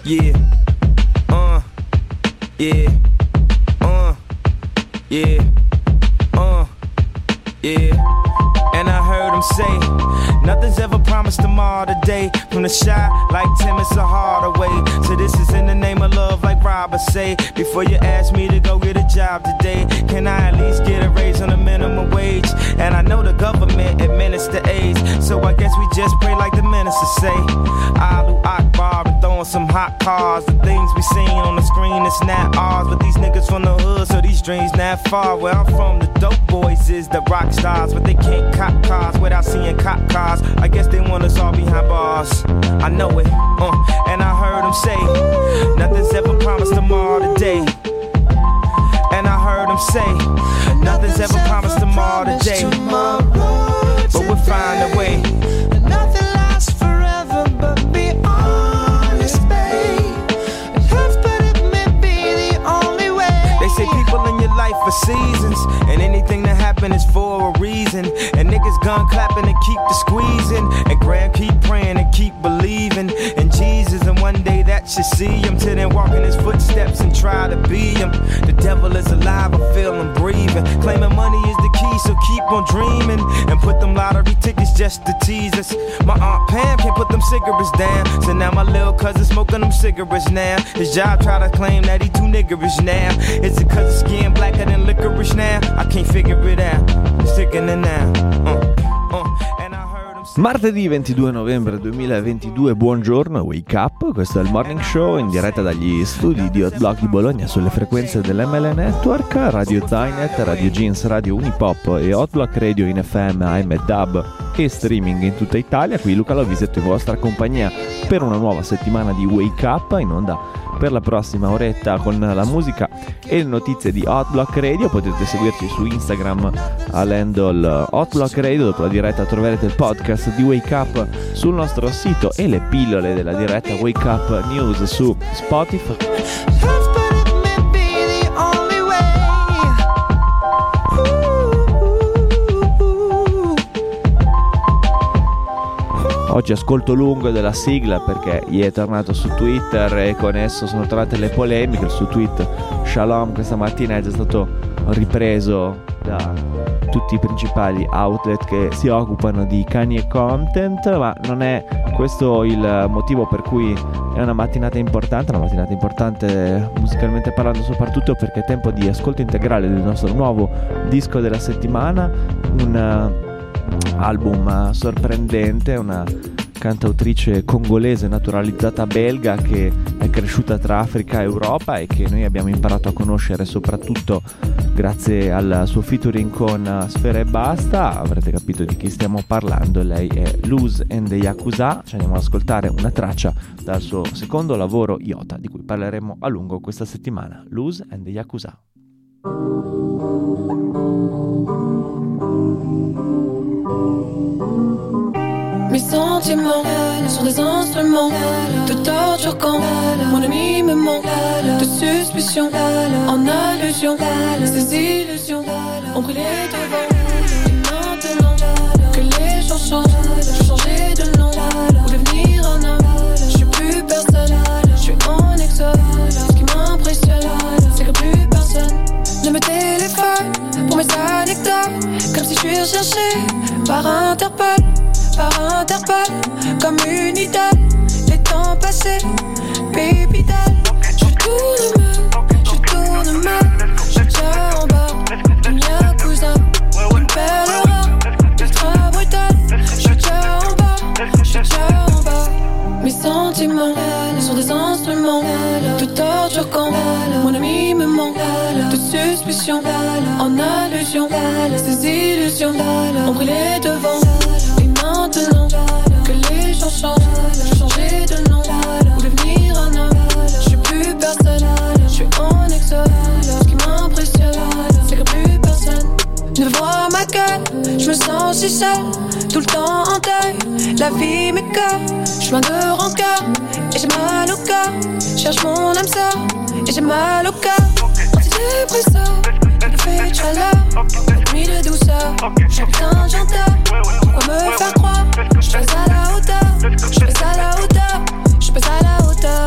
Yeah, yeah, yeah, yeah. And I heard him say, nothing's ever promised tomorrow today. From the shy, like Tim, it's a harder way. So this is in the name of love, like Robert say. Before you ask me to go get a job today, can I at least get a raise on the minimum wage? And I know the government administer AIDS, so I guess we just pray like the minister say. Alu Akbar and throwing some hot cars. The things we seen on the screen, it's not ours. But these niggas from the hood, so these dreams not far. Where I'm from, the dope boys is the rock stars, but they can't cop cars without seeing cop cars. I guess they want us all behind bars. I know it, and I heard him say, nothing's ever promised tomorrow today. And I heard him say, nothing's ever promised tomorrow today. But we'll find a way. Nothing lasts forever, but be honest, babe. It hurts, but it may be the only way. They say people in your life for seasons, and anything that happen is for a reason. And niggas gun clapping and keep the squeezing, and Graham keep praying and keep believing in Jesus. And one day that should see him, till then walk in his footsteps and try to be him. The devil is alive, I feel him breathing, claiming money is the key, so keep on dreaming. And put them lottery tickets just to tease us. My Aunt Pam can't put them cigarettes down, so now my little cousin smoking them cigarettes now. His job try to claim that he too niggerish now. Is it cause his skin blacker than licorice now? I can't figure it out, I'm sticking it now. And I heard him say, Martedì 22 novembre 2022, buongiorno, wake up, questo è il Morning Show in diretta dagli studi di Hot Block di Bologna sulle frequenze dell'ML Network, Radio Zynet, Radio Jeans, Radio Unipop e Hot Block Radio in FM, AM e DAB e streaming in tutta Italia. Qui Luca Lovisetto in vostra compagnia per una nuova settimana di Wake Up, in onda per la prossima oretta con la musica e le notizie di Hot Block Radio. Potete seguirci su Instagram all'handle Hot Block Radio. Dopo la diretta troverete il podcast di Wake Up sul nostro sito e le pillole della diretta Wake Up News su Spotify. Oggi ascolto lungo della sigla perché gli è tornato su Twitter e con esso sono tornate le polemiche. Su Twitter Shalom questa mattina è già stato ripreso da tutti i principali outlet che si occupano di Kanye content, ma non è questo il motivo per cui è una mattinata importante musicalmente parlando, soprattutto perché è tempo di ascolto integrale del nostro nuovo disco della settimana, un album sorprendente, una cantautrice congolese naturalizzata belga che è cresciuta tra Africa e Europa e che noi abbiamo imparato a conoscere soprattutto grazie al suo featuring con Sfera Ebbasta. Avrete capito di chi stiamo parlando, lei è Luz and the Yakuza. Ci andiamo ad ascoltare una traccia dal suo secondo lavoro Iota, di cui parleremo a lungo questa settimana. Luz and the Yakuza. Mes sentiments sont des instruments de torture quand mon ami me manque, de suspicion en allusion, ces illusions ont brûlé devant. Et maintenant que les gens changent, j'ai changé de nom pour devenir un homme. Je suis plus personne, je suis en exode. Ce qui m'impressionne, c'est que plus personne ne me téléphone pour mes anecdotes, comme si je suis recherché par Interpol. Comme une idole, les temps passés, baby doll. Je tourne mal, je tiens en bas, une Yakuza, une perlera, ultra brutale. Je tiens en bas, mes sentiments sont des instruments de torture quand mon ami me manque, de suspicion en allusion, ces illusions ont brûlé devant. Maintenant que les gens changent, j'ai changé de nom pour devenir un homme. Je suis plus personne, je suis en exode. Ce qui m'impressionne, c'est que plus personne ne voit ma gueule. Je me sens si seule, tout le temps en deuil. La vie m'écoeure, chemin de rancœur. Et j'ai mal au cœur, cherche mon âme sœur. Et j'ai mal au cœur, antidépresseur. Le fait de chaleur, nuit de douceur. J'ai besoin j'entends. Pourquoi me faire croire? Je suis pas à la hauteur. Je suis pas à la hauteur. Je suis pas à la hauteur.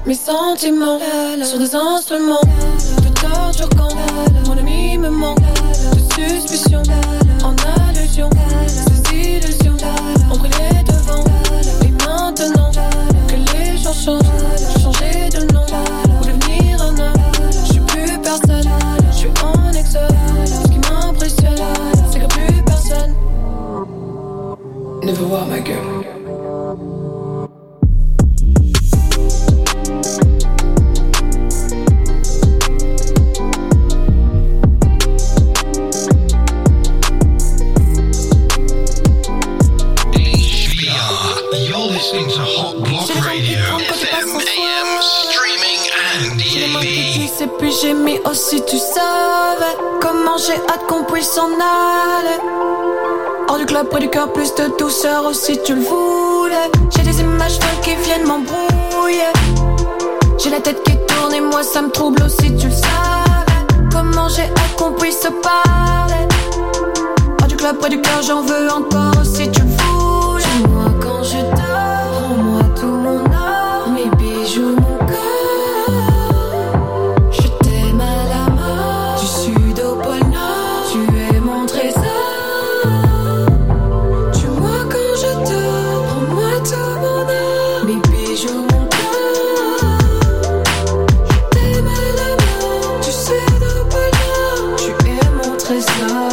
mes sentiments sur des instruments de torture quand mon ami me manque. De suspicion en allusion, ces illusions ont brûlé devant. Et maintenant que les gens changent, j'ai changé de nom pour devenir un homme. Je suis plus personne, je suis en exode. Ce qui m'impressionne, c'est que plus personne ne veut voir ma gueule. Listening to Hot Block Radio, FM, AM, streaming and DAB. Et puis j'ai mis aussi, tu savais comment j'ai hâte qu'on puisse s'en aller. Hors du club, près du cœur, plus de douceur aussi, tu le voulais. J'ai des images folles qui viennent m'embrouiller. J'ai la tête qui tourne et moi ça me trouble aussi, tu le savais. Comment j'ai hâte qu'on puisse se parler. Hors du club, près du cœur, j'en veux encore aussi, tu le voulais. Chez moi quand je dors, rends-moi tout mon or, mes bijoux, mon corps. Je t'aime à la mort, du sud au pôle nord, tu es mon trésor. Tue-moi quand je dors, rends-moi tout mon or, mes bijoux, mon corps. Je t'aime à la mort, du sud au pôle nord, tu es mon trésor.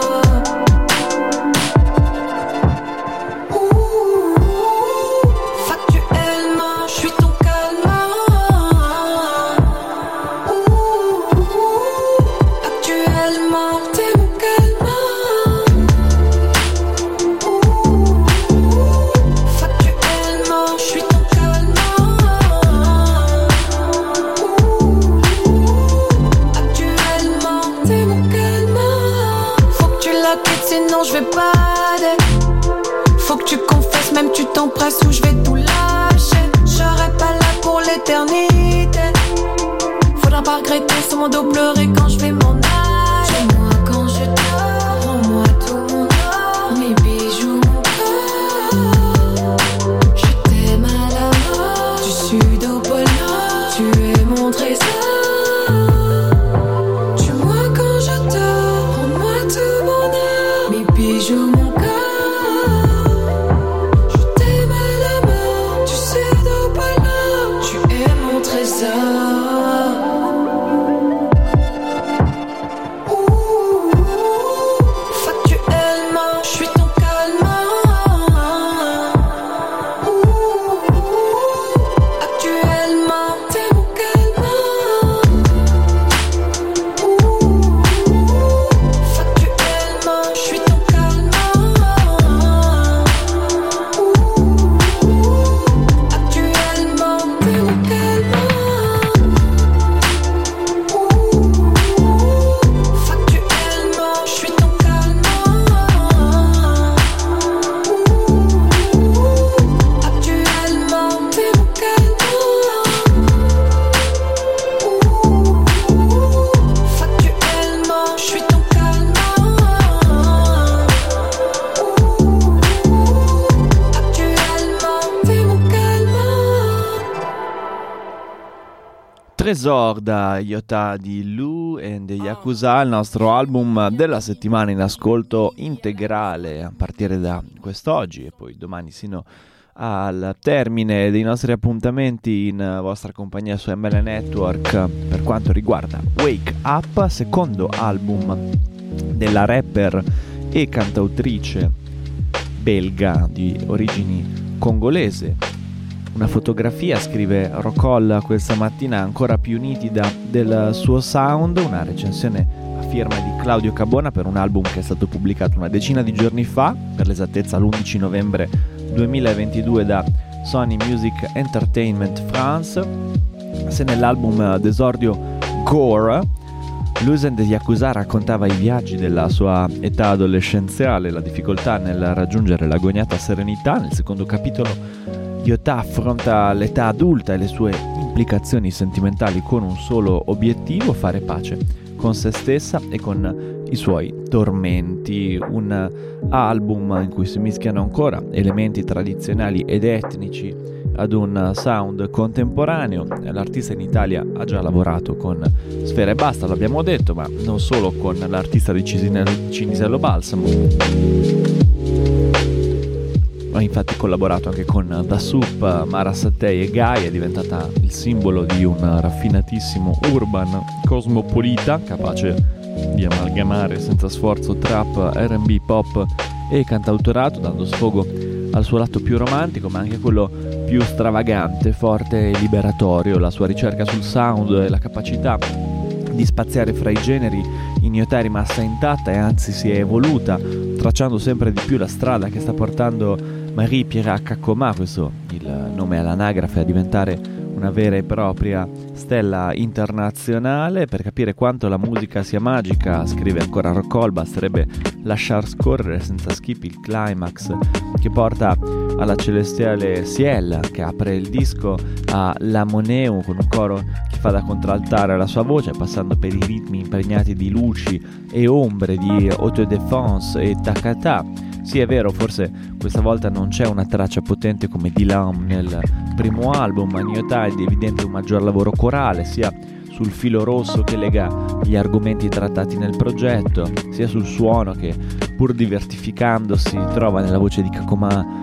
Je vais bader. Faut que tu confesses, même tu t'empresses ou je vais tout lâcher. Je serai pas là pour l'éternité. Faudra pas regretter sur mon dos pleurer quand je vais m'en aller. Chez-moi quand je dors, rends-moi tout mon or, mes bijoux, mon corps. Je t'aime à la mort, du sud au pôle nord, tu es mon trésor. Tue-moi quand je dors, rends-moi tout mon or, mes bijoux, mon corps. Je t'aime à la mort, tu sais d'où pas là, tu es mon trésor. Factuellement, je suis ton calmant. Actuellement, t'es mon calmant. Factuellement, je suis ton calmant. Actuellement, t'es mon calmant. Factuellement, je suis ton calmant. Actuellement, t'es mon calmant. Factuellement, je suis ton calmant. Actuellement, t'es mon calmant. Tresor da Iota di Lou e The Yakuza, il nostro album della settimana in ascolto integrale a partire da quest'oggi e poi domani sino al termine dei nostri appuntamenti in vostra compagnia su ML Network per quanto riguarda Wake Up, secondo album della rapper e cantautrice belga di origini congolese. Una fotografia, scrive Rockall questa mattina, ancora più nitida del suo sound, una recensione a firma di Claudio Cabona per un album che è stato pubblicato una decina di giorni fa, per l'esattezza l'11 novembre 2022 da Sony Music Entertainment France. Se nell'album d'esordio Gore, Luzen de Yakuza raccontava i viaggi della sua età adolescenziale, la difficoltà nel raggiungere l'agognata serenità, nel secondo capitolo Iota affronta l'età adulta e le sue implicazioni sentimentali con un solo obiettivo: fare pace con se stessa e con i suoi tormenti. Un album in cui si mischiano ancora elementi tradizionali ed etnici ad un sound contemporaneo. L'artista in Italia ha già lavorato con Sfera Ebbasta, l'abbiamo detto, ma non solo con l'artista di Cinisello Balsamo. Ha infatti collaborato anche con Da Soup, Mara Sattei e Gaia. È diventata il simbolo di un raffinatissimo urban cosmopolita, capace di amalgamare senza sforzo trap, R&B, pop e cantautorato, dando sfogo al suo lato più romantico, ma anche quello più stravagante, forte e liberatorio. La sua ricerca sul sound e la capacità di spaziare fra i generi in iota è rimasta intatta e anzi si è evoluta, tracciando sempre di più la strada che sta portando Marie Pierre Cacoma, questo il nome all'anagrafe, a diventare una vera e propria stella internazionale. Per capire quanto la musica sia magica, scrive ancora Rockall, basterebbe lasciar scorrere senza skip il climax che porta alla celestiale Ciel, che apre il disco, a La Moneu con un coro che fa da contraltare alla sua voce, passando per i ritmi impregnati di luci e ombre di Autodefense e Takata. Sì, è vero, forse questa volta non c'è una traccia potente come Dylan nel primo album, ma in realtà è evidente un maggior lavoro corale, sia sul filo rosso che lega gli argomenti trattati nel progetto, sia sul suono che, pur diversificandosi, trova nella voce di Cacoma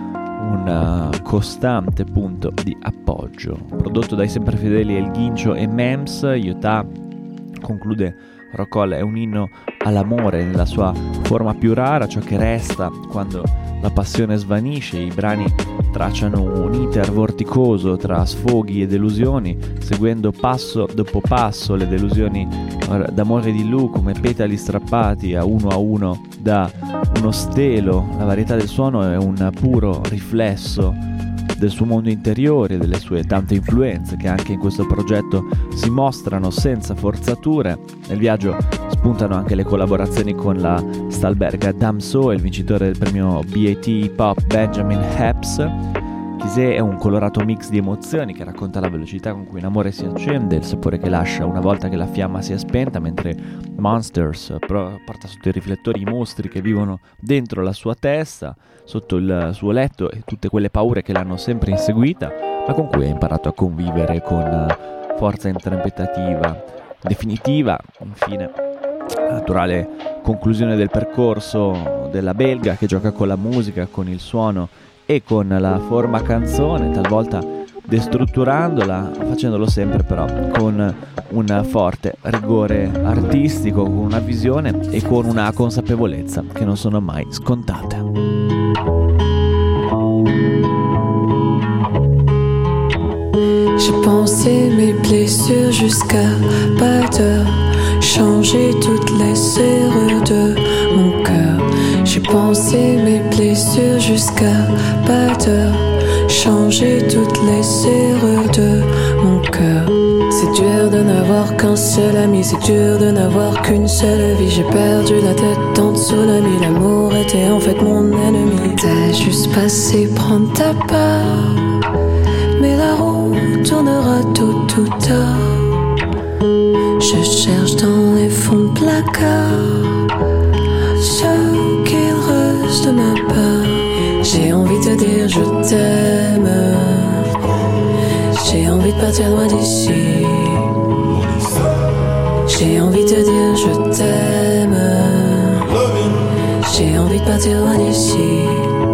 un costante punto di appoggio. Prodotto dai sempre fedeli El Ghincio e Mems, Iotà, conclude Rockall, è un inno all'amore nella sua forma più rara, ciò che resta quando la passione svanisce. I brani tracciano un iter vorticoso tra sfoghi e delusioni, seguendo passo dopo passo le delusioni d'amore di Lou come petali strappati a uno da uno stelo. La varietà del suono è un puro riflesso del suo mondo interiore e delle sue tante influenze che anche in questo progetto si mostrano senza forzature. Nel viaggio spuntano anche le collaborazioni con la Stalberga Damso e il vincitore del premio BET Hip Hop Benjamin Epps. Chisé è un colorato mix di emozioni che racconta la velocità con cui un amore si accende, il sapore che lascia una volta che la fiamma si è spenta, mentre Monsters porta sotto i riflettori i mostri che vivono dentro la sua testa, sotto il suo letto, e tutte quelle paure che l'hanno sempre inseguita, ma con cui ha imparato a convivere con forza intrepetativa. Definitiva, infine, naturale conclusione del percorso della belga che gioca con la musica, con il suono e con la forma canzone, talvolta destrutturandola, facendolo sempre però con un forte rigore artistico, con una visione e con una consapevolezza che non sono mai scontate. J'ai pensé mes blessures jusqu'à pas d'heure, changer toutes les serrures de mon cœur. J'ai pensé mes blessures jusqu'à pas d'heure, changer toutes les serrures de mon cœur. C'est dur de n'avoir qu'un seul ami, c'est dur de n'avoir qu'une seule vie. J'ai perdu la tête en tsunami, l'amour était en fait mon ennemi. T'as juste passé prendre ta part, mais la roue tournera tôt ou tard. Je cherche dans les fonds de placard ce qu'il reste de ma part. J'ai envie de te dire je t'aime, j'ai envie de partir loin d'ici. J'ai envie de te dire je t'aime, j'ai envie de partir loin d'ici.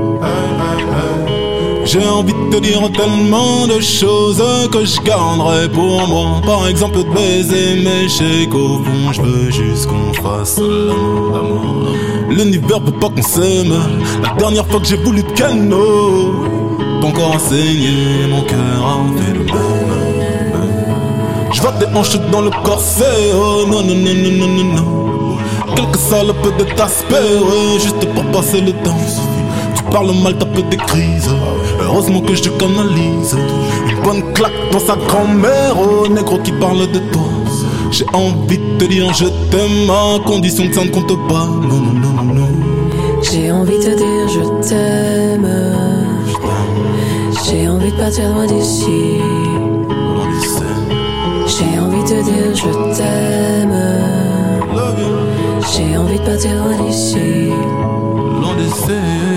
J'ai envie de te dire tellement de choses que je garderai pour moi. Par exemple de baiser, mais je sais qu'au fond je veux juste qu'on fasse l'amour. L'univers veut pas qu'on s'aime. La dernière fois que j'ai voulu te calmer, ton corps a saigné, mon cœur a fait le même. Je vois tes hanches dans le corset, oh non non non non non non non. Quelque salope de t'aspect, juste pour passer le temps. Tu parles mal, t'as peu des crises. Heureusement que je te canalise. Une bonne claque dans sa grand-mère, oh négro qui parle de toi. J'ai envie de te dire je t'aime à condition que ça ne compte pas. Non non non non non. J'ai envie de te dire je t'aime, j'ai envie de partir loin d'ici. J'ai envie de te dire je t'aime, J'ai envie de partir loin d'ici. Loin d'ici.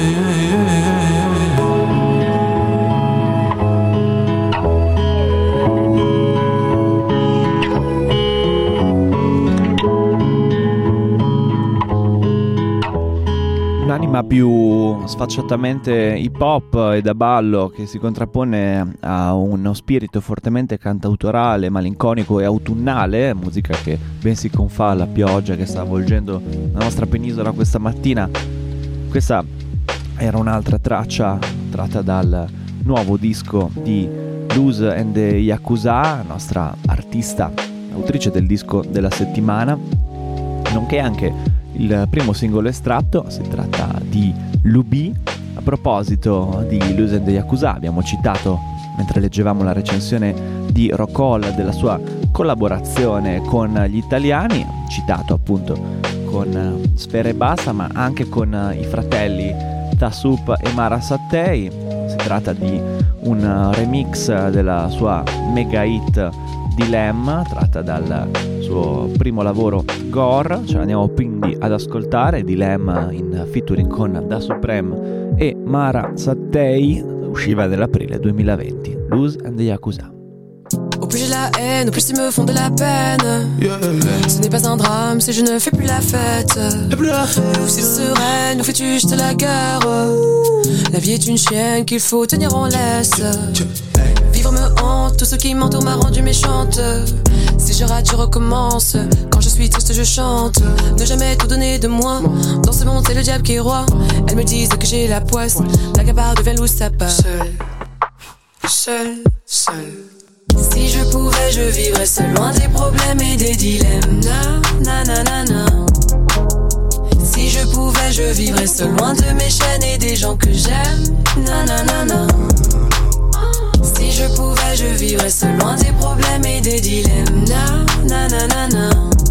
Un'anima più sfacciatamente hip hop e da ballo, che si contrappone a uno spirito fortemente cantautorale, malinconico e autunnale, musica che ben si confà alla pioggia che sta avvolgendo la nostra penisola questa mattina. Questa era un'altra traccia tratta dal nuovo disco di Luz and the Yakuza, nostra artista, autrice del disco della settimana, nonché anche il primo singolo estratto. Si tratta di Lubi. A proposito di Luz and the Yakuza, abbiamo citato, mentre leggevamo la recensione di Rockall, della sua collaborazione con gli italiani, citato appunto con Sfera Ebbasta, ma anche con i fratelli Tasup e Mara Sattei. Si tratta di un remix della sua mega hit Dilemma, tratta dal suo primo lavoro Gore. Ce l'andiamo quindi ad ascoltare, Dilemma in featuring con Da Supreme e Mara Sattei, usciva nell'aprile 2020. Luz and the Yakuza. Au plus j'ai la haine, au plus ils me font de la peine. Ce n'est pas un drame si je ne fais plus la fête. Ou c'est sereine, ou fais-tu juste la guerre. La vie est une chienne qu'il faut tenir en laisse. Vivre me hante, tout ce qui m'entoure m'a rendu méchante. Si je rate, je recommence. Quand je suis triste, je chante. Ne jamais tout donner de moi. Dans ce monde, c'est le diable qui est roi. Elles me disent que j'ai la poisse. La gabarre devient loup, ça part. Seul. Si je pouvais, je vivrais seul, loin des problèmes et des dilemmes. Na, na, na, na, na. Si je pouvais, je vivrais seul, loin de mes chaînes et des gens que j'aime. Na, na, na, na. Si je pouvais, je vivrais seul, loin des problèmes et des dilemmes. Na, na, na, na, na.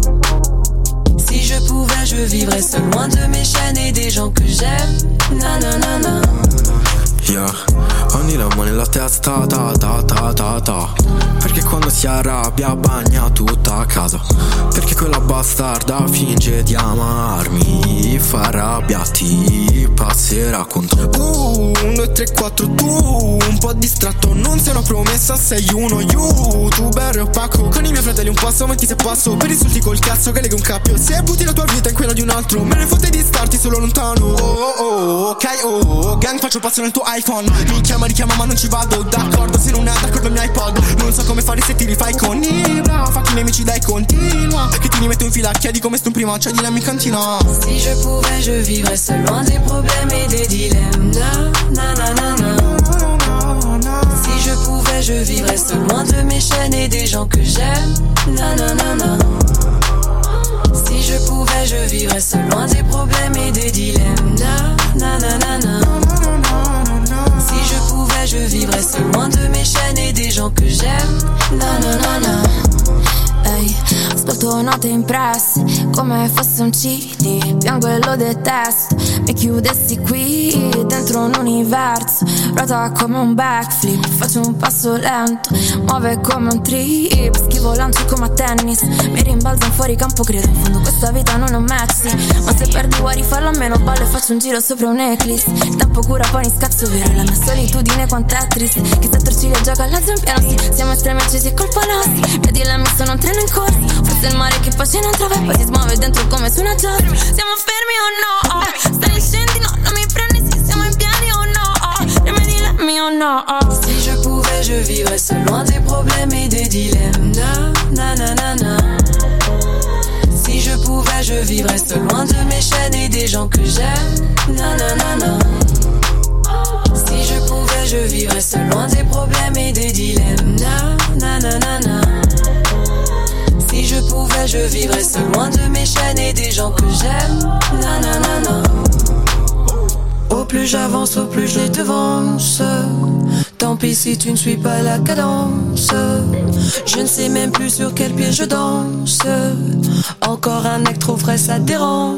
Si je pouvais, je vivrais seul, loin de mes chaînes et des gens que j'aime. Na, na, na, na. Yeah, ogni lammo nella testa, ta ta ta ta ta. Perché quando si arrabbia bagna tutta casa. Perché quella bastarda finge di amarmi, fa arrabbiati, passerà con te. 1, 2, 3, 4, tu un po' distratto, non sei una promessa, sei uno youtuber opaco. Con i miei fratelli un passo avanti se passo, per insulti col cazzo che lega un cappio. Se butti la tua vita in quella di un altro, me ne fotte di starti solo lontano. Ok, gang, faccio il passo nel tuo iPhone. Mi chiama, richiama ma non ci vado d'accordo. Se non è d'accordo il mio iPod, non so come fare se ti rifai con Ibra. Fa che i miei amici dai continua, che ti rimetto in fila, chiedi come sto in prima, c'è dilemma in cantina. Si je pouvais, je vivrais seul, loin des problèmes et des dilemmes. Na, na, na, na, na. Si je pouvais, je vivrais seul, loin de mes chaînes et des gens que j'aime. Na, na, na, na. Si je pouvais, je vivrais seul, loin des problèmes et des dilemmes. Na, na, na, na, na. Si je pouvais, je vivrais seul, loin de mes chaînes et des gens que j'aime. Na, na, na, na. Ehi, ascolto note impresse come fosse un CD, piango e lo detesto. Mi chiudessi qui dentro un universo, ruota come un backflip, faccio un passo lento, muove come un trip, schivo lancio come a tennis, mi rimbalzo fuori campo, credo in fondo questa vita non è un match, sì. Ma se perdi vuoi rifarlo a meno, ballo e faccio un giro sopra un eclipse. Il tempo cura poi mi scazzo vero, la mia solitudine quanto è triste, che se torciglia gioca all'azzo in piano, sì. Siamo estremi accesi e colpa nostra, vedi la mia sono un treno in corsa, forse il mare che poi non trova e poi si smuove dentro come su una giostra. Siamo fermi o no? Stai scendi, no, non mi prendi se siamo in piedi o no? Rimedi lemmi o no? Si je pouvais, je vivrais seul, loin des problèmes et des dilemmes. Na, na, na, na, na. Si je pouvais, je vivrais seul, loin de mes chaînes et des gens que j'aime. Na, na, na, na. Si je pouvais, je vivrais seul, loin des problèmes et des dilemmes. Na, na, na, na, na. Si je pouvais, je vivrais seul, loin de mes chaînes et des gens que j'aime. Na, na, na, na. Au plus j'avance, au plus je les devance. Tant pis si tu ne suis pas la cadence. Je ne sais même plus sur quel pied je danse. Encore un acte trop frais, ça dérange.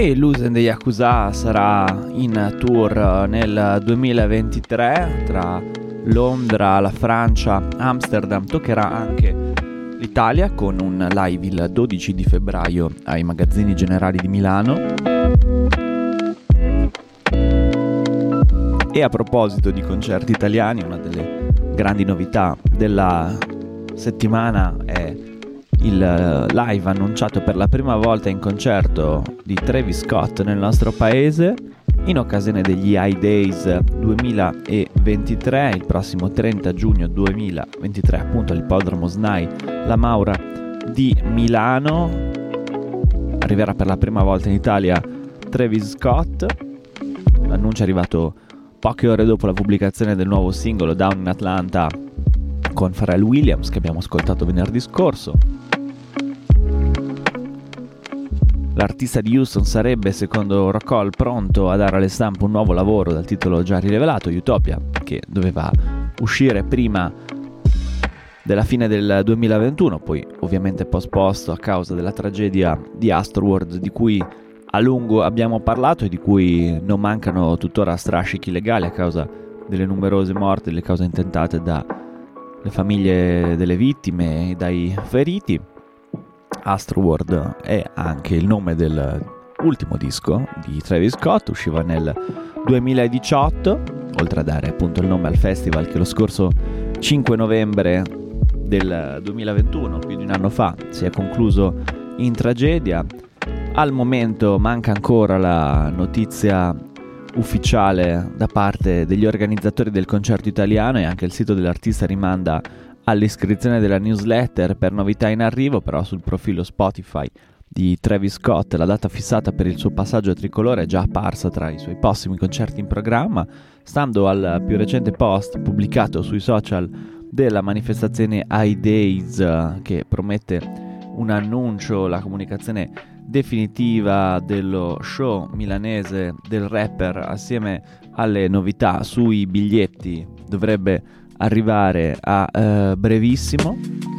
E Luz and the Yakuza sarà in tour nel 2023 tra Londra, la Francia, Amsterdam. Toccherà anche l'Italia con un live il 12 di febbraio ai Magazzini Generali di Milano. E a proposito di concerti italiani, una delle grandi novità della settimana è il live annunciato per la prima volta in concerto di Travis Scott nel nostro paese in occasione degli iDays 2023, il prossimo 30 giugno 2023, appunto all'Ippodromo SNAI La Maura di Milano. Arriverà per la prima volta in Italia Travis Scott. L'annuncio è arrivato poche ore dopo la pubblicazione del nuovo singolo Down in Atlanta con Pharrell Williams, che abbiamo ascoltato venerdì scorso. L'artista di Houston sarebbe, secondo Rock Hall, pronto a dare alle stampe un nuovo lavoro dal titolo già rivelato, Utopia, che doveva uscire prima della fine del 2021, poi ovviamente posposto a causa della tragedia di Astroworld, di cui a lungo abbiamo parlato e di cui non mancano tuttora strascichi legali a causa delle numerose morti, delle cause intentate dalle famiglie delle vittime e dai feriti. Astroworld è anche il nome dell'ultimo disco di Travis Scott, usciva nel 2018, oltre a dare appunto il nome al festival che lo scorso 5 novembre del 2021, più di un anno fa, si è concluso in tragedia. Al momento manca ancora la notizia ufficiale da parte degli organizzatori del concerto italiano e anche il sito dell'artista rimanda all'iscrizione della newsletter per novità in arrivo, però sul profilo Spotify di Travis Scott la data fissata per il suo passaggio a tricolore è già apparsa tra i suoi prossimi concerti in programma, stando al più recente post pubblicato sui social della manifestazione iDays, che promette un annuncio, la comunicazione definitiva dello show milanese del rapper assieme alle novità sui biglietti dovrebbe arrivare a brevissimo.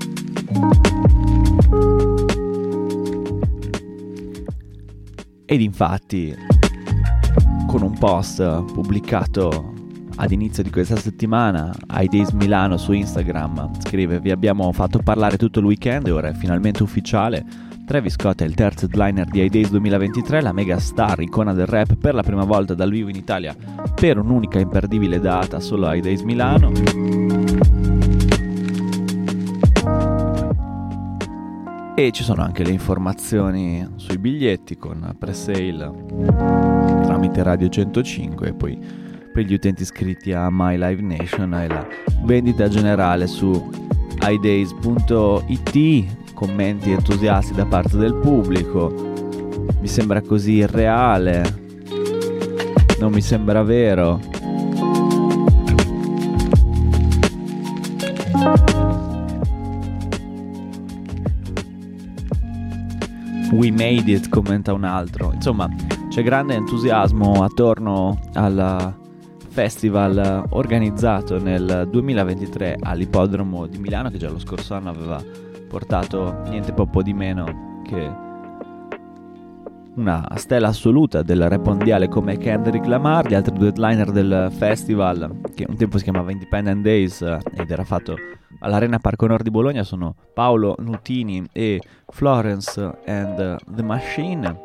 Ed infatti, con un post pubblicato ad inizio di questa settimana, iDays Milano su Instagram scrive: vi abbiamo fatto parlare tutto il weekend e ora è finalmente ufficiale. Travis Scott è il terzo headliner di iDays 2023, la mega star, icona del rap, per la prima volta dal vivo in Italia per un'unica imperdibile data solo a iDays Milano. E ci sono anche le informazioni sui biglietti con pre-sale tramite Radio 105 e poi per gli utenti iscritti a My Live Nation e la vendita generale su iDays.it. Commenti entusiasti da parte del pubblico. Mi sembra così irreale, non mi sembra vero. We made it, commenta un altro. Insomma, c'è grande entusiasmo attorno al festival organizzato nel 2023 all'Ippodromo di Milano, che già lo scorso anno aveva portato niente poco di meno che una stella assoluta del rap mondiale come Kendrick Lamar. Gli altri due headliner del festival, che un tempo si chiamava Independent Days ed era fatto all'Arena Parco Nord di Bologna, sono Paolo Nutini e Florence and the Machine.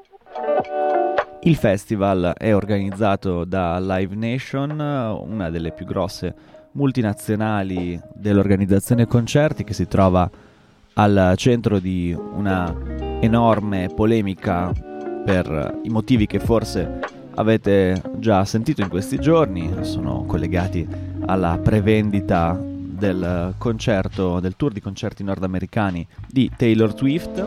Il festival è organizzato da Live Nation, una delle più grosse multinazionali dell'organizzazione concerti, che si trova al centro di una enorme polemica per i motivi che forse avete già sentito in questi giorni. Sono collegati alla prevendita del concerto, del tour di concerti nordamericani di Taylor Swift.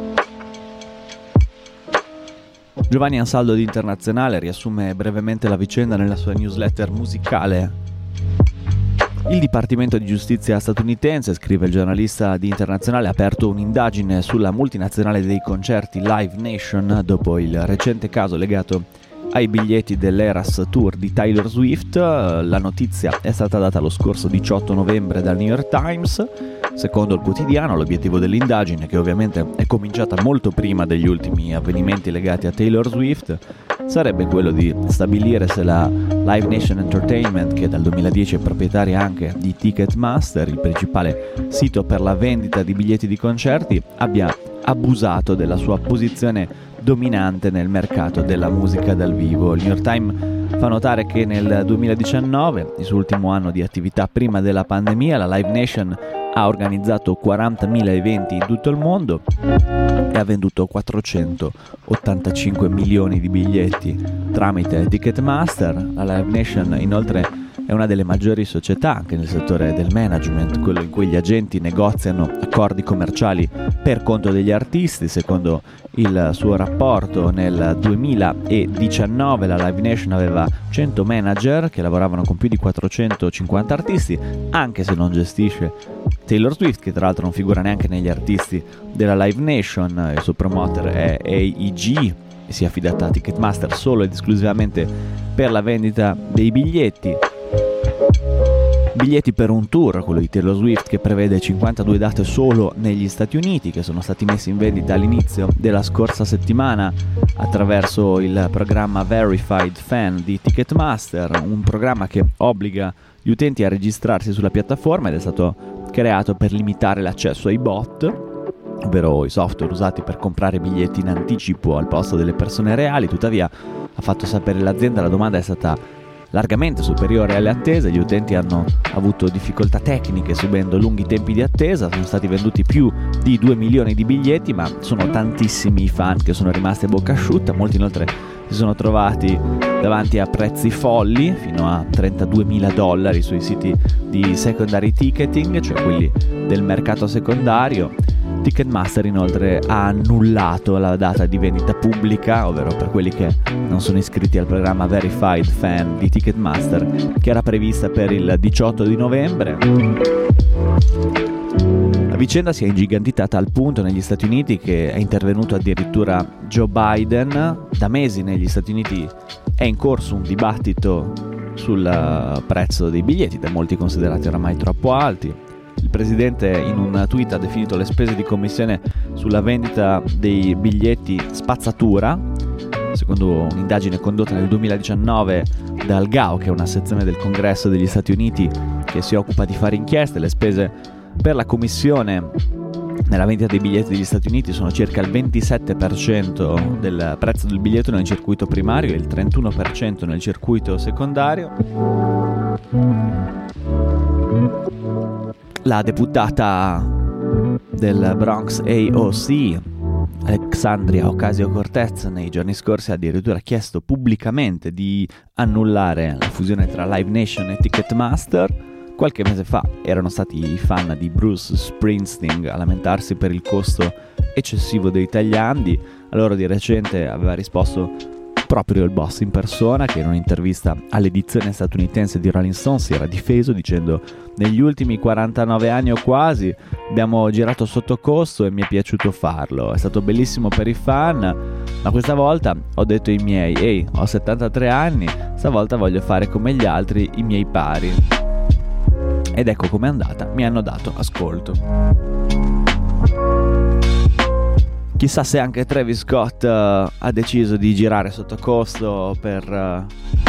Giovanni Ansaldo di Internazionale riassume brevemente la vicenda nella sua newsletter musicale. Il Dipartimento di Giustizia statunitense, scrive il giornalista di Internazionale, ha aperto un'indagine sulla multinazionale dei concerti Live Nation dopo il recente caso legato ai biglietti dell'Eras Tour di Taylor Swift. La notizia è stata data lo scorso 18 novembre dal New York Times. Secondo il quotidiano, l'obiettivo dell'indagine, che ovviamente è cominciata molto prima degli ultimi avvenimenti legati a Taylor Swift, sarebbe quello di stabilire se la Live Nation Entertainment, che dal 2010 è proprietaria anche di Ticketmaster, il principale sito per la vendita di biglietti di concerti, abbia abusato della sua posizione dominante nel mercato della musica dal vivo. Il New York Times fa notare che nel 2019, il suo ultimo anno di attività prima della pandemia, la Live Nation ha organizzato 40.000 eventi in tutto il mondo e ha venduto 485 milioni di biglietti tramite Ticketmaster. La Live Nation inoltre è una delle maggiori società anche nel settore del management, quello in cui gli agenti negoziano accordi commerciali per conto degli artisti. Secondo il suo rapporto, nel 2019 la Live Nation aveva 100 manager che lavoravano con più di 450 artisti, anche se non gestisce Taylor Swift, che tra l'altro non figura neanche negli artisti della Live Nation. Il suo promoter è AEG e si è affidata a Ticketmaster solo ed esclusivamente per la vendita dei biglietti per un tour, quello di Taylor Swift, che prevede 52 date solo negli Stati Uniti, che sono stati messi in vendita all'inizio della scorsa settimana attraverso il programma Verified Fan di Ticketmaster, un programma che obbliga gli utenti a registrarsi sulla piattaforma ed è stato creato per limitare l'accesso ai bot, ovvero i software usati per comprare biglietti in anticipo al posto delle persone reali. Tuttavia, ha fatto sapere l'azienda, la domanda è stata largamente superiore alle attese. Gli utenti hanno avuto difficoltà tecniche subendo lunghi tempi di attesa, sono stati venduti più di 2 milioni di biglietti, ma sono tantissimi i fan che sono rimasti a bocca asciutta. Molti inoltre si sono trovati davanti a prezzi folli, fino a $32.000 sui siti di secondary ticketing, cioè quelli del mercato secondario. Ticketmaster inoltre ha annullato la data di vendita pubblica, ovvero per quelli che non sono iscritti al programma Verified Fan di Ticketmaster, che era prevista per il 18 di novembre. La vicenda si è ingigantita a tal punto negli Stati Uniti che è intervenuto addirittura Joe Biden. Da mesi negli Stati Uniti è in corso un dibattito sul prezzo dei biglietti, da molti considerati oramai troppo alti. Il presidente in un tweet ha definito le spese di commissione sulla vendita dei biglietti spazzatura. Secondo un'indagine condotta nel 2019 dal GAO, che è una sezione del Congresso degli Stati Uniti che si occupa di fare inchieste, le spese per la commissione nella vendita dei biglietti degli Stati Uniti sono circa il 27% del prezzo del biglietto nel circuito primario e il 31% nel circuito secondario. La deputata del Bronx AOC, Alexandria Ocasio-Cortez, nei giorni scorsi ha addirittura chiesto pubblicamente di annullare la fusione tra Live Nation e Ticketmaster. Qualche mese fa erano stati i fan di Bruce Springsteen a lamentarsi per il costo eccessivo dei tagliandi. A loro di recente aveva risposto proprio il boss in persona, che in un'intervista all'edizione statunitense di Rolling Stone si era difeso dicendo: negli ultimi 49 anni o quasi abbiamo girato sotto costo e mi è piaciuto farlo, è stato bellissimo per i fan, ma questa volta ho detto ai miei: ehi, ho 73 anni, stavolta voglio fare come gli altri, i miei pari. Ed ecco com'è andata, mi hanno dato ascolto. Chissà se anche Travis Scott ha deciso di girare sotto costo per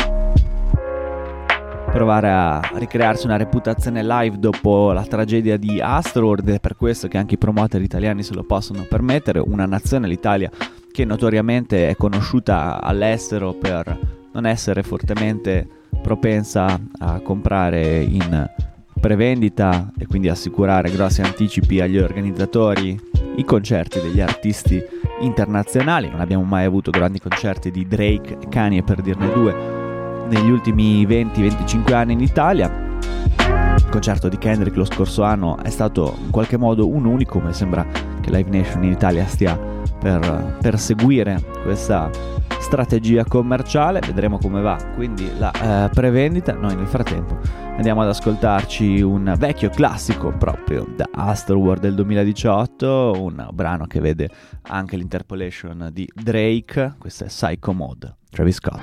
provare a ricrearsi una reputazione live dopo la tragedia di Astroworld. È per questo che anche i promoter italiani se lo possono permettere, una nazione, l'Italia, che notoriamente è conosciuta all'estero per non essere fortemente propensa a comprare in prevendita e quindi assicurare grossi anticipi agli organizzatori i concerti degli artisti internazionali. Non abbiamo mai avuto grandi concerti di Drake e Kanye, per dirne due, negli ultimi 20-25 anni in Italia. Il concerto di Kendrick lo scorso anno è stato in qualche modo un unicum e sembra che Live Nation in Italia stia per perseguire questa strategia commerciale. Vedremo come va quindi la prevendita. Noi nel frattempo andiamo ad ascoltarci un vecchio classico proprio da Astroworld del 2018, un brano che vede anche l'interpolation di Drake. Questo è Psycho Mode, Travis Scott.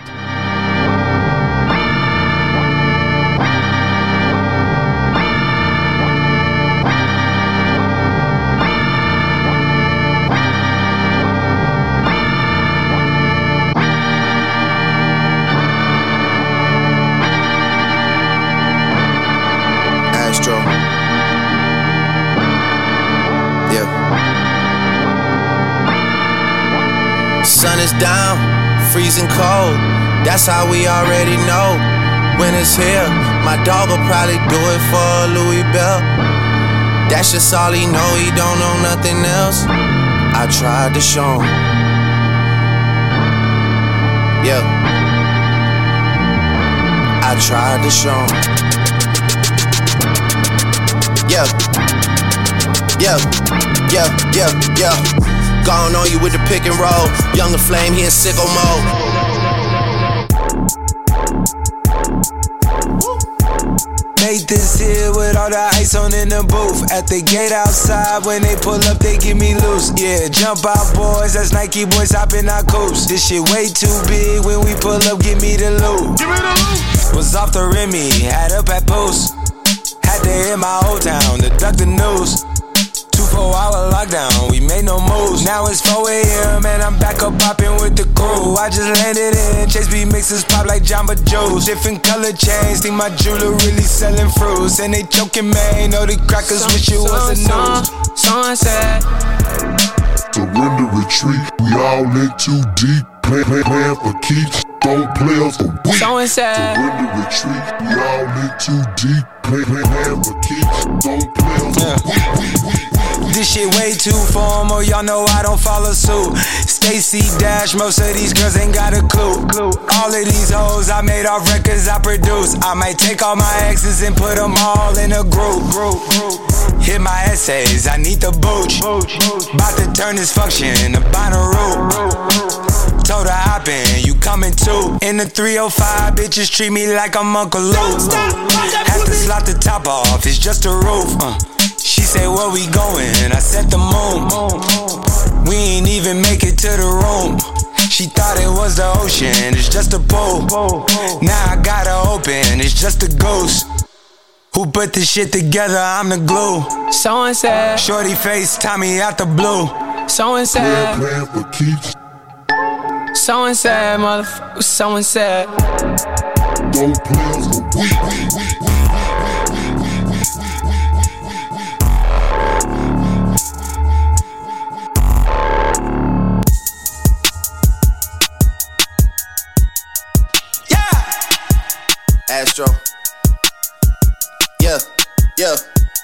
down, freezing cold. That's how we already know. When it's here, my dog will probably do it for Louis Bell. That's just all he know, he don't know nothing else. I tried to show him. Yeah, I tried to show him. Yeah, yeah, yeah, yeah, yeah. Gone on you with the pick and roll. Younger Flame, he in sicko mode. Made this here with all the ice on in the booth. At the gate outside, when they pull up, they give me loose. Yeah, jump out, boys, that's Nike boys hopping our coops. This shit way too big, when we pull up, give me the loot. Give me the loot. Was off the Remy, had up at Post. Had to hit my old town to duck the news. 2-4-hour lockdown, we made no moves. Now it's 4 a.m. and I'm back up popping with the crew. I just landed in, Chase B mixes pop like Jamba Joe's. Different color chains, think my jeweler really selling fruits. And they joking, man, know the crackers wish it was a news. Someone said, surrender, retreat, we all in too deep. Plan for keeps, don't play us for weak. Someone said, surrender, retreat, we all in too deep. Plan for keeps, don't play us for weak. This shit way too formal, y'all know I don't follow suit. Stacy Dash, most of these girls ain't got a clue. All of these hoes I made off records I produce. I might take all my exes and put them all in a group. Hit my essays, I need the booch. About to turn this function to Bonnaroo. Told her hop in, you coming too. In the 305, bitches treat me like I'm Uncle Luke. Have to slot the top off, it's just a roof. She said, where we going? I said the moon. We ain't even make it to the room. She thought it was the ocean, it's just a pool. Now I gotta open, it's just a ghost. Who put this shit together? I'm the glue. Someone said, shorty face, Tommy out the blue. Someone said, plan for keeps. Someone said, motherfucker, someone said, don't play us for weak. Astro. Yeah, yeah.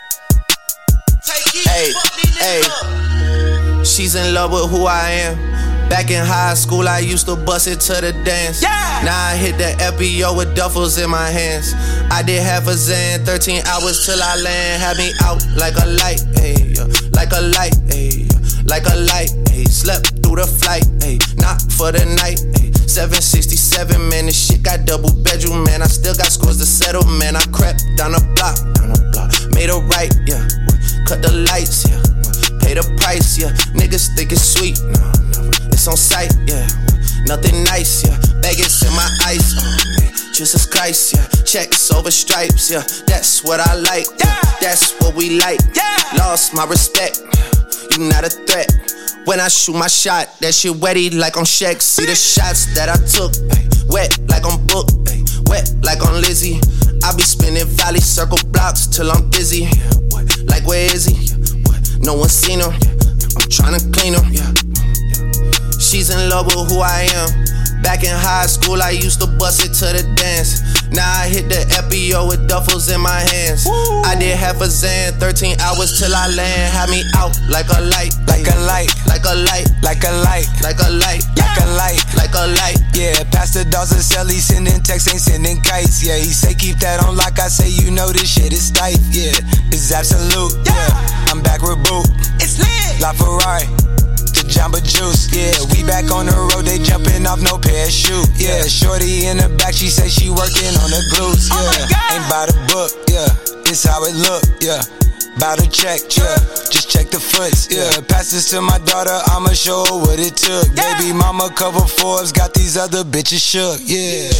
Hey, hey. She's in love with who I am. Back in high school, I used to bust it to the dance. Yeah. Now I hit the FBO with duffels in my hands. I did half a Zan, 13 hours till I land. Had me out like a light, ayy, like a light, ayy, like a light, ayy. Slept through the flight, ayy, not for the night, ayy. 767, man, this shit got double bedroom, man. I still got scores to settle, man. I crept down the block, made a right, yeah. Cut the lights, yeah. Pay the price, yeah. Niggas think it's sweet, no, never. It's on sight, yeah. Nothing nice, yeah. Vegas in my ice, oh man. Jesus Christ, yeah. Checks over stripes, yeah. That's what I like, yeah. That's what we like, yeah. Lost my respect, you not a threat. When I shoot my shot, that shit wetty like on Shaq. See the shots that I took, ay, wet like on Book, ay, wet like on Lizzie. I be spinning valley circle blocks till I'm dizzy. What? Like where is he? What? No one seen him. I'm tryna clean him. Yeah. She's in love with who I am. Back in high school, I used to bust it to the dance. Now I hit the FBO with duffels in my hands. Woo. I did half a Zan, 13 hours till I land. Had me out like a light, like a light, like a light, like a light, like a light, like a light, like a light. Yeah, Pastor Dawson Sell, he sending texts, ain't sending kites. Yeah, he say keep that on lock. I say you know this shit is tight. Yeah, it's absolute. Yeah, I'm back with Boot. It's lit. La Ferrari. Jamba Juice, yeah, we back on the road, they jumping off no parachute, yeah, shorty in the back, she say she working on the glutes, yeah, ain't by the book, yeah, it's how it look, yeah, bout to check, yeah, just check the foots, yeah, pass this to my daughter, I'ma show her what it took, baby mama cover Forbes, got these other bitches shook, yeah.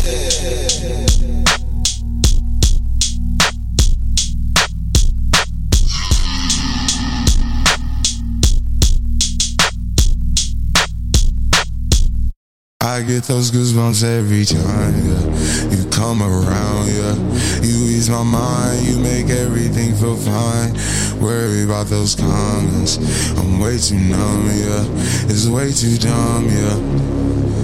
I get those goosebumps every time, yeah. You come around, yeah. You ease my mind, you make everything feel fine. Worry about those comments, I'm way too numb, yeah. It's way too dumb, yeah.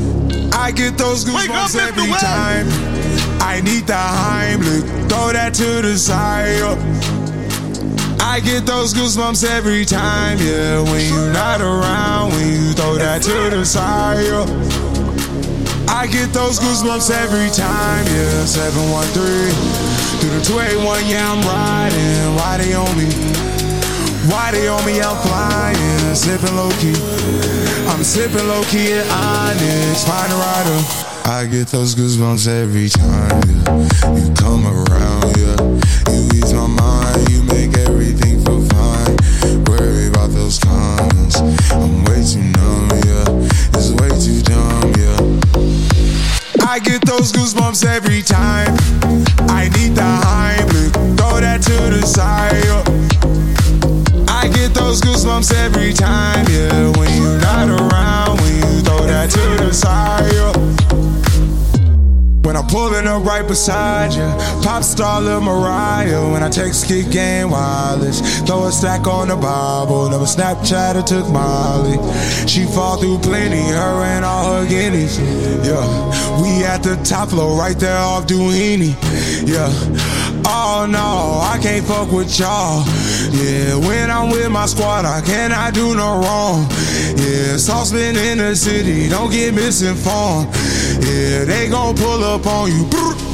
I get those goosebumps every time. I need the Heimlich, throw that to the side. I get those goosebumps every time, yeah. When you're not around, when you throw that to the side. I get those goosebumps every time, yeah. 713 through the 281, yeah, I'm riding. Why they on me? Why they on me? I'm flying, sipping low key. I'm sipping low key at Onyx, find a rider. I get those goosebumps every time, yeah. You come around, yeah. You ease my mind, you make everything feel fine. Worry about those comments, I'm way too numb, yeah. It's way too dumb, yeah. I get those goosebumps every time. I need the Heimlich, throw that to the side, yeah. I get those goosebumps every time, yeah. When you're not around, when you throw that to the side, yeah. When I'm pulling up right beside you, pop star Lil Mariah. When I text Kick Game Wireless, throw a stack on the Bible. Never Snapchat or took Molly. She fall through plenty, her and all her guineas. Yeah, we at the top floor, right there off Duini. Yeah, oh no, I can't fuck with y'all. Yeah, when I'm with my squad, I cannot do no wrong. Yeah, saucepan in the city, don't get misinformed. Yeah, they gon' pull up on you.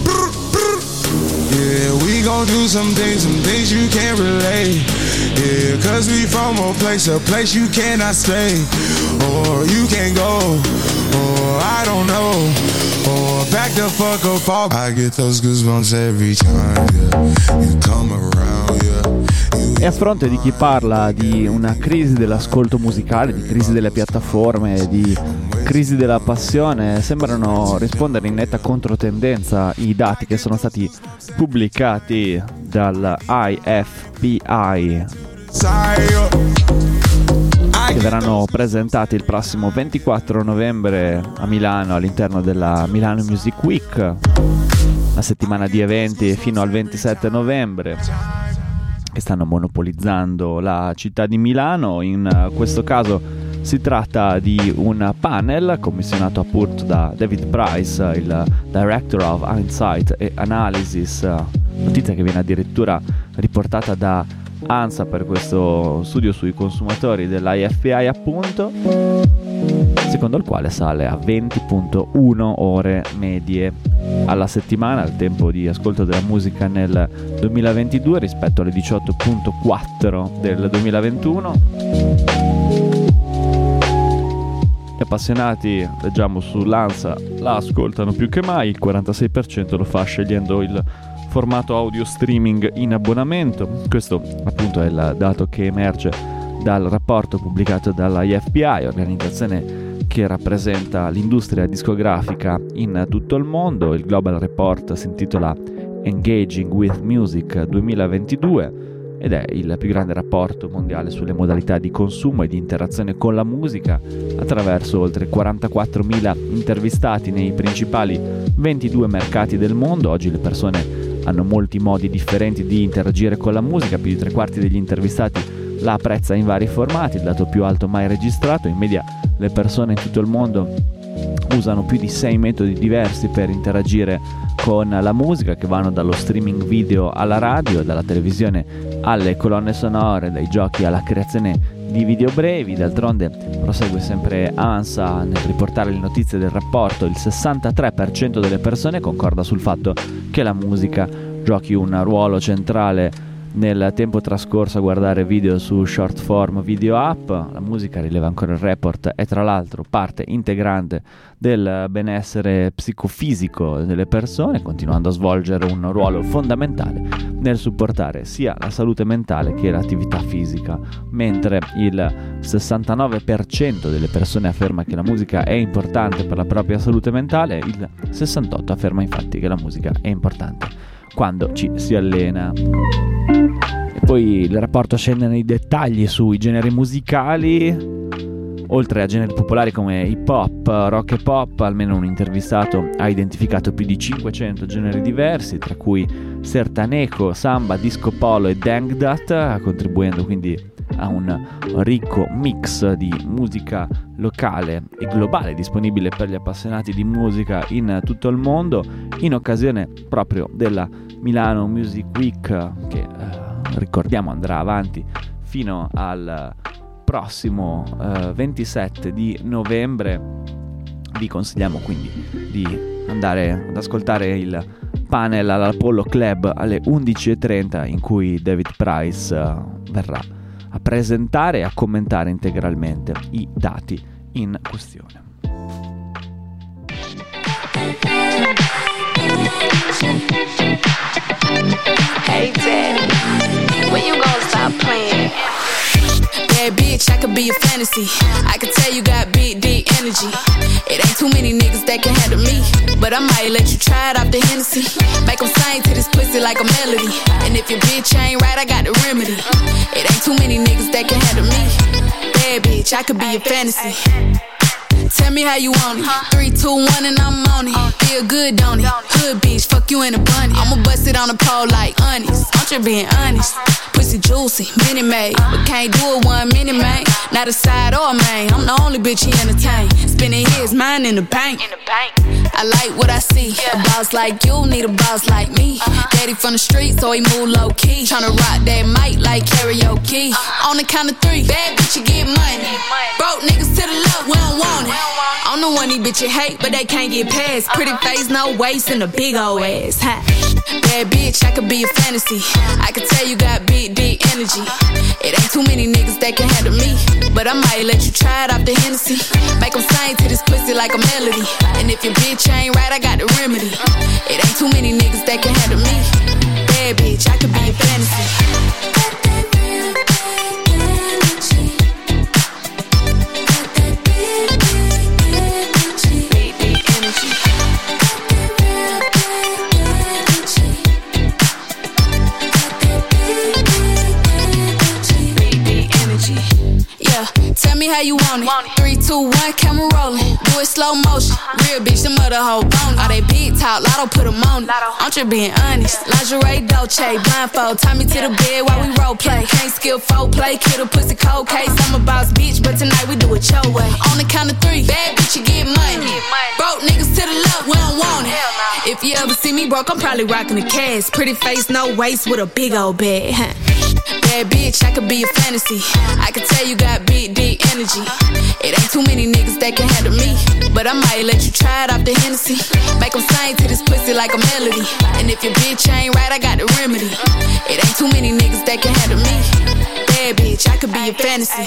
Yeah, we gon' do some things you can't relate. Yeah, cause we from a place you cannot stay. Or you can't go, or I don't know. Or back the fuck up off. I get those goosebumps every time, yeah. You come around, yeah. E a fronte di chi parla di una crisi dell'ascolto musicale, di crisi delle piattaforme, di crisi della passione, sembrano rispondere in netta controtendenza i dati che sono stati pubblicati dal IFPI, che verranno presentati il prossimo 24 novembre a Milano all'interno della Milano Music Week, una settimana di eventi fino al 27 novembre che stanno monopolizzando la città di Milano. In questo caso si tratta di un panel commissionato appunto da David Price, il Director of Insight e Analysis, notizia che viene addirittura riportata da ANSA per questo studio sui consumatori dell'IFPI appunto, secondo il quale sale a 20.1 ore medie alla settimana il tempo di ascolto della musica nel 2022 rispetto alle 18.4 del 2021. Gli appassionati, leggiamo sull'ANSA, la ascoltano più che mai, il 46% lo fa scegliendo il formato audio streaming in abbonamento. Questo appunto è il dato che emerge dal rapporto pubblicato dalla IFPI, organizzazione che rappresenta l'industria discografica in tutto il mondo. Il Global Report si intitola Engaging with Music 2022 ed è il più grande rapporto mondiale sulle modalità di consumo e di interazione con la musica, attraverso oltre 44.000 intervistati nei principali 22 mercati del mondo. Oggi le persone hanno molti modi differenti di interagire con la musica, più di 3/4 degli intervistati la apprezza in vari formati, il dato più alto mai registrato. In media le persone in tutto il mondo usano più di 6 metodi diversi per interagire con la musica, che vanno dallo streaming video alla radio, dalla televisione alle colonne sonore, dai giochi alla creazione di video brevi. D'altronde, prosegue sempre ANSA nel riportare le notizie del rapporto, il 63% delle persone concorda sul fatto che la musica giochi un ruolo centrale nel tempo trascorso a guardare video su short form video app. La musica, rileva ancora il report, è tra l'altro parte integrante del benessere psicofisico delle persone, continuando a svolgere un ruolo fondamentale nel supportare sia la salute mentale che l'attività fisica. Mentre il 69% delle persone afferma che la musica è importante per la propria salute mentale, il 68% afferma infatti che la musica è importante quando ci si allena. E poi il rapporto scende nei dettagli sui generi musicali. Oltre a generi popolari come hip hop, rock e pop, almeno un intervistato ha identificato più di 500 generi diversi, tra cui sertanejo, samba, disco polo e dangdut, contribuendo quindi a un ricco mix di musica locale e globale disponibile per gli appassionati di musica in tutto il mondo, in occasione proprio della Milano Music Week che ricordiamo andrà avanti fino al prossimo 27 di novembre. Vi consigliamo quindi di andare ad ascoltare il panel all'Apollo Club alle 11:30 in cui David Price verrà a presentare e a commentare integralmente i dati in questione. Hey Daddy, when you gonna stop playing? Bad bitch, I could be a fantasy. I could tell you got big, deep energy. It ain't too many niggas that can handle me, but I might let you try it off the Hennessy. Make them sing to this pussy like a melody. And if your bitch ain't right, I got the remedy. It ain't too many niggas that can handle me. Bad bitch, I could be a fantasy. Tell me how you want it. 3, 2, 1 and I'm on it. Feel good, don't it? Hood bitch, fuck you in a bunny. I'ma bust it on the pole like honest. I'm just being honest. Pussy juicy, mini made, but can't do it 1 minute, man. Not a side or a main. I'm the only bitch he entertain. Spending his mind in the bank. I like what I see. A boss like you need a boss like me. Daddy from the street, so he move low key. Tryna rock that mic like karaoke. On the count of 3, bad bitch you get money. Broke niggas to the left, we don't want it. I'm the one these bitches hate, but they can't get past. Pretty face, no waist, and a big old ass. Bad bitch, I could be a fantasy. I could tell you got big, deep energy. It ain't too many niggas that can handle me, but I might let you try it off the Hennessy. Make them sing to this pussy like a melody. And if your bitch ain't right, I got the remedy. It ain't too many niggas that can handle me. Bad bitch, I could be a fantasy. Tell me how you want it. 3, 2, 1, camera rolling. Do it slow motion. Real bitch, them other hoe bone. All they big talk, lotto put them on it. I'm just being honest. Lingerie, Dolce, blindfold. Tie me to the bed while we role play. Can't skill foreplay, kill a pussy cold case. I'm a boss bitch, but tonight we do it your way. On the count of 3, bad bitch, you get money. Broke niggas to the left, we don't want it. If you ever see me broke, I'm probably rocking a cast. Pretty face, no waist, with a big old bag. Bad bitch, I could be a fantasy. I could tell you got big, deep energy. It ain't too many niggas that can handle me, but I might let you try it off the Hennessy. Make them sing to this pussy like a melody. And if your bitch ain't right, I got the remedy. It ain't too many niggas that can handle me. Bad bitch, I could be a fantasy.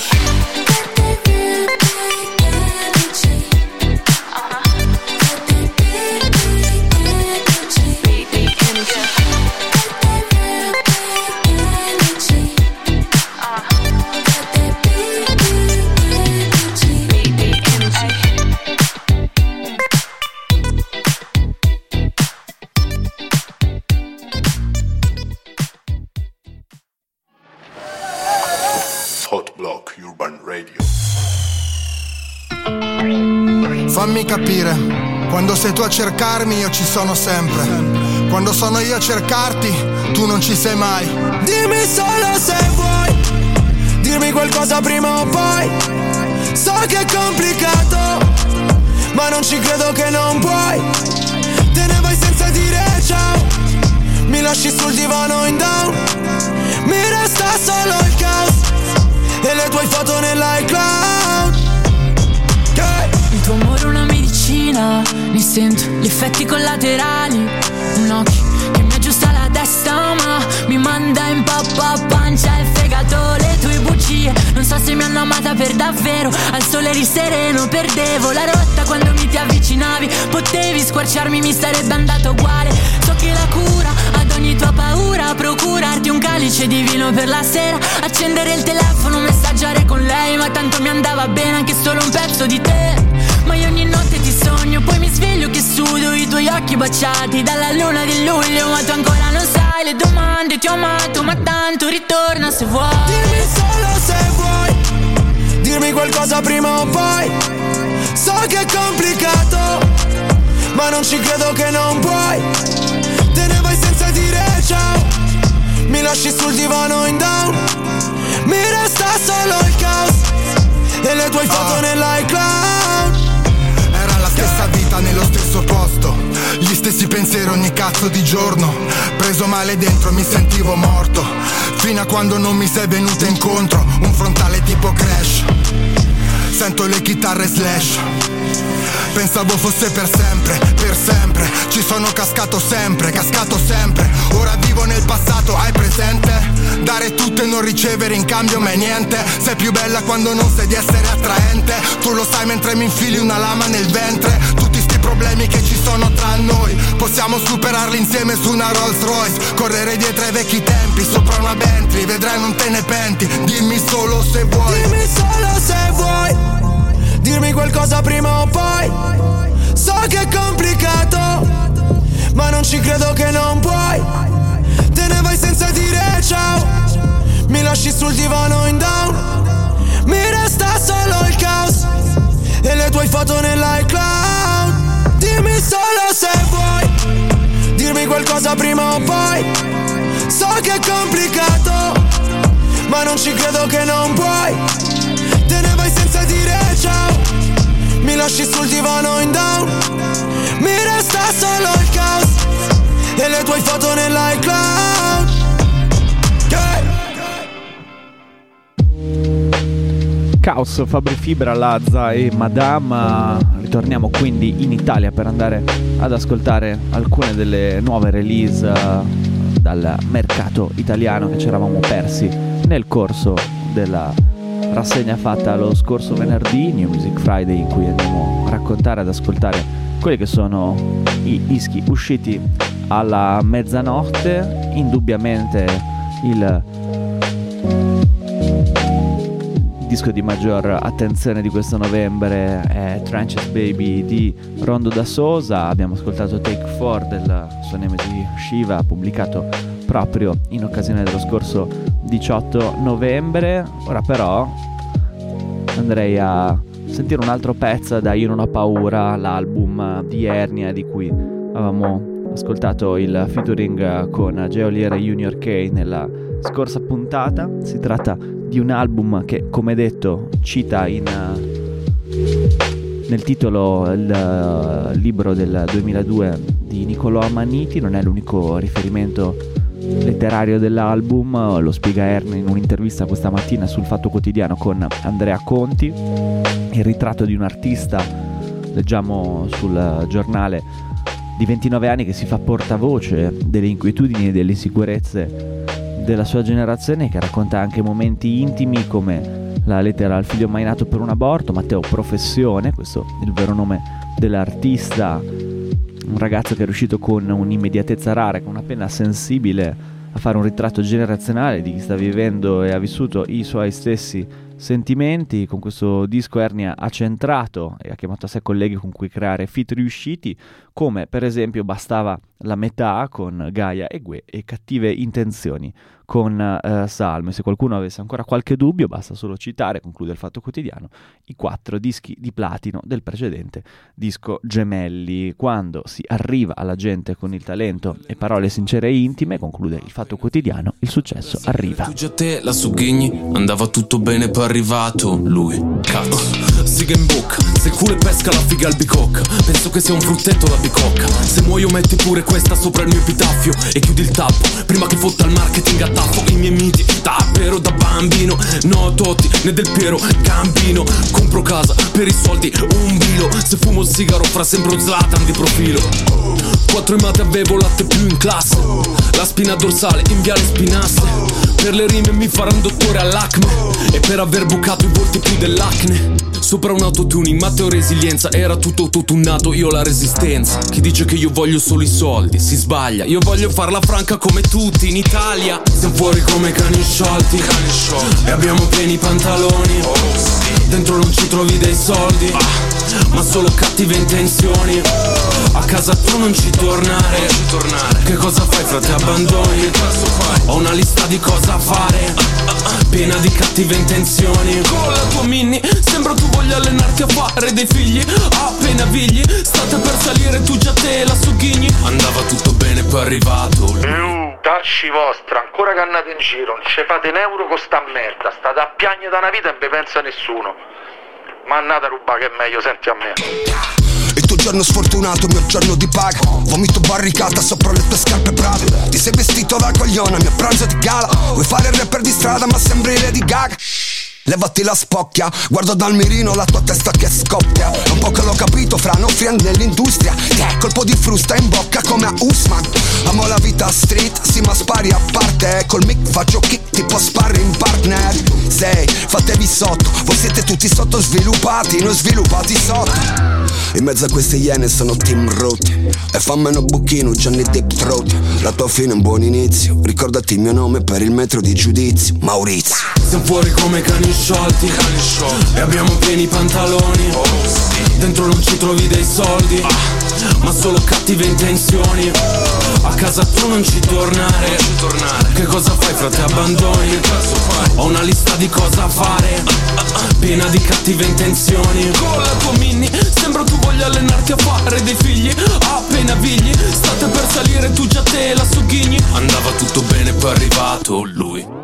Fammi capire, quando sei tu a cercarmi io ci sono sempre. Quando sono io a cercarti tu non ci sei mai. Dimmi solo se vuoi, dirmi qualcosa prima o poi. So che è complicato, ma non ci credo che non puoi. Te ne vai senza dire ciao, mi lasci sul divano in down. Mi resta solo il caos e le tue foto nell'iCloud. Il tuo amore è una medicina, ne sento gli effetti collaterali. Un occhio che mi aggiusta la testa ma mi manda in pappa pancia e fegato. Le tue bugie non so se mi hanno amata per davvero. Al sole eri sereno, perdevo la rotta quando mi ti avvicinavi. Potevi squarciarmi, mi sarebbe andato uguale. So che la cura ad ogni tua paura, procurarti un calice di vino per la sera, accendere il telefono, messaggiare con lei. Ma tanto mi andava bene anche solo un pezzo di te. Ma io ogni notte ti sogno, poi mi sveglio che sudo i tuoi occhi baciati dalla luna di luglio. Ma tu ancora non sai le domande, ti ho amato ma tanto ritorna se vuoi. Dimmi solo se vuoi, dirmi qualcosa prima o poi. So che è complicato, ma non ci credo che non puoi. Te ne vai senza dire ciao, mi lasci sul divano in down. Mi resta solo il caos e le tue foto nell'iCloud. Era la stessa vita nello stesso posto, gli stessi pensieri ogni cazzo di giorno. Preso male dentro mi sentivo morto, fino a quando non mi sei venuta incontro. Un frontale tipo Crash, sento le chitarre Slash. Pensavo fosse per sempre, per sempre. Ci sono cascato sempre, cascato sempre. Ora vivo nel passato, hai presente? Dare tutto e non ricevere in cambio mai niente. Sei più bella quando non sai di essere attraente. Tu lo sai mentre mi infili una lama nel ventre. Tutti sti problemi che ci sono tra noi possiamo superarli insieme su una Rolls Royce. Correre dietro ai vecchi tempi, sopra una Bentley. Vedrai non te ne penti, dimmi solo se vuoi. Dimmi solo se vuoi, dirmi qualcosa prima o poi. So che è complicato, ma non ci credo che non puoi. Te ne vai senza dire ciao, mi lasci sul divano in down. Mi resta solo il caos e le tue foto nell'iCloud. Dimmi solo se vuoi, dirmi qualcosa prima o poi. So che è complicato, ma non ci credo che non puoi. Te ne vai senza dire ciao, mi lasci sul divano in down. Mi resta solo il caos e le tue foto nell'iCloud. Caos, Fabri Fibra, Lazza e Madame. Ritorniamo quindi in Italia per andare ad ascoltare alcune delle nuove release dal mercato italiano che ci eravamo persi nel corso della rassegna fatta lo scorso venerdì, New Music Friday, in cui andiamo a raccontare, ad ascoltare quelli che sono i dischi usciti alla mezzanotte. Indubbiamente il disco di maggior attenzione di questo novembre è Trenches Baby di Rondo da Sosa. Abbiamo ascoltato Take 4 del suo nemesi Shiva, pubblicato proprio in occasione dello scorso 18 novembre. Ora però andrei a sentire un altro pezzo da Io Non Ho Paura, l'album di Ernia, di cui avevamo ascoltato il featuring con Geolier e Junior K nella scorsa puntata. Si tratta di un album che, come detto, cita nel titolo il libro del 2002 di Niccolò Amaniti. Non è l'unico riferimento letterario dell'album, lo spiega Ernia in un'intervista questa mattina sul Fatto Quotidiano con Andrea Conti. Il ritratto di un artista, leggiamo sul giornale, di 29 anni che si fa portavoce delle inquietudini e delle insicurezze della sua generazione, che racconta anche momenti intimi come la lettera al figlio mai nato per un aborto. Matteo Professione, questo è il vero nome dell'artista, un ragazzo che è riuscito con un'immediatezza rara, con una penna sensibile, a fare un ritratto generazionale di chi sta vivendo e ha vissuto i suoi stessi sentimenti. Con questo disco Ernia ha centrato e ha chiamato a sé colleghi con cui creare feat riusciti, come per esempio Bastava la metà con Gaia e Gue e Cattive intenzioni con Salmo. E se qualcuno avesse ancora qualche dubbio, basta solo citare, conclude il Fatto Quotidiano, i 4 dischi di platino del precedente disco Gemelli. Quando si arriva alla gente con il talento e parole sincere e intime, conclude il Fatto Quotidiano, il successo arriva. Tu già te la Sughigni, andava tutto bene, poi è arrivato lui, cazzo. Siga in bocca, se il culo pesca la figa al bicocca, penso che sia un fruttetto da bicocca. Se muoio metti pure questa sopra il mio epitaffio e chiudi il tappo prima che fotta il marketing a taffo. I miei miti, davvero da bambino, no Totti né Del Piero, Gambino. Compro casa per i soldi, un bilo. Se fumo il sigaro fra sembro Zlatan di profilo. 4 mate avevo latte più in classe, la spina dorsale in viale Spinasse. Per le rime mi farà un dottore all'acme e per aver bucato i volti più dell'acne. Sopra un autotuning, Matteo resilienza, era tutto autotunato, io la resistenza. Chi dice che io voglio solo i soldi si sbaglia, io voglio farla franca come tutti in Italia. Siamo fuori come cani sciolti e abbiamo pieni pantaloni. Dentro non ci trovi dei soldi, ma solo cattive intenzioni. A casa tu non ci tornare, che cosa fai fra te abbandoni? Ho una lista di cosa fare, piena di cattive intenzioni. Con la tua mini sembra tu voglia allenarti a fare dei figli appena vigli. State per salire tu già te la Sughigni, andava tutto bene poi è arrivato Mortacci vostra, ancora che andate in giro, non ce fate un euro con sta merda, state a piagne da una vita e non vi pensa nessuno. Ma andate a rubare che è meglio, senti a me. Il tuo giorno sfortunato, mio giorno di paga. Vomito barricata sopra le tue scarpe Prada. Ti sei vestito da coglione, mio pranzo di gala. Vuoi fare il rapper di strada ma sembri Lady Gaga. Levati la spocchia, guardo dal mirino la tua testa che scoppia. È un po' che l'ho capito, fra no friend nell'industria. Che colpo di frusta in bocca come a Usman. Amo la vita street, sì ma spari a parte. Col mic faccio kick tipo sparring partner. Sei, fatevi sotto, voi siete tutti sottosviluppati, noi sviluppati sotto. In mezzo a queste iene sono Team Rotti. E fammelo buchino, Johnny Deep Throat. La tua fine è un buon inizio, ricordati il mio nome per il metro di giudizio, Maurizio. Siamo fuori come cani sciolti e abbiamo pieni pantaloni. Dentro non ci trovi dei soldi, ma solo cattive intenzioni. A casa tu non ci tornare. Che cosa fai fra te abbandoni? Ho una lista di cosa fare, piena di cattive intenzioni. Con la tua mini sembra tu voglia allenarti a fare dei figli. Appena vigli state per salire, tu già te la sogghigni. Andava tutto bene poi è arrivato lui.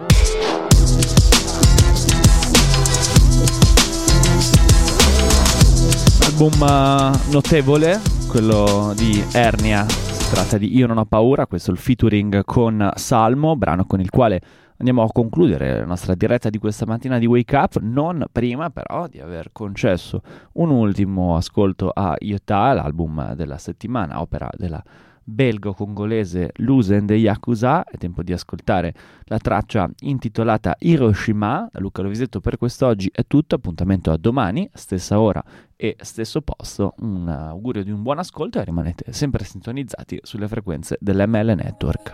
Album notevole, quello di Ernia. Si tratta di Io non ho paura, questo è il featuring con Salmo, brano con il quale andiamo a concludere la nostra diretta di questa mattina di Wake Up, non prima però di aver concesso un ultimo ascolto a Iota, l'album della settimana, opera della belgo-congolese Luzen de Yakuza. È tempo di ascoltare la traccia intitolata Hiroshima. Da Luca Lovisetto per quest'oggi è tutto, appuntamento a domani, stessa ora e stesso posto. Un augurio di un buon ascolto e rimanete sempre sintonizzati sulle frequenze dell'ML Network.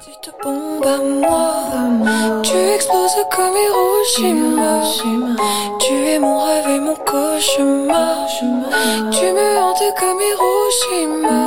Tu exploses comme Hiroshima. Tu es mon rêve et mon cauchemar. Tu me hantes comme Hiroshima.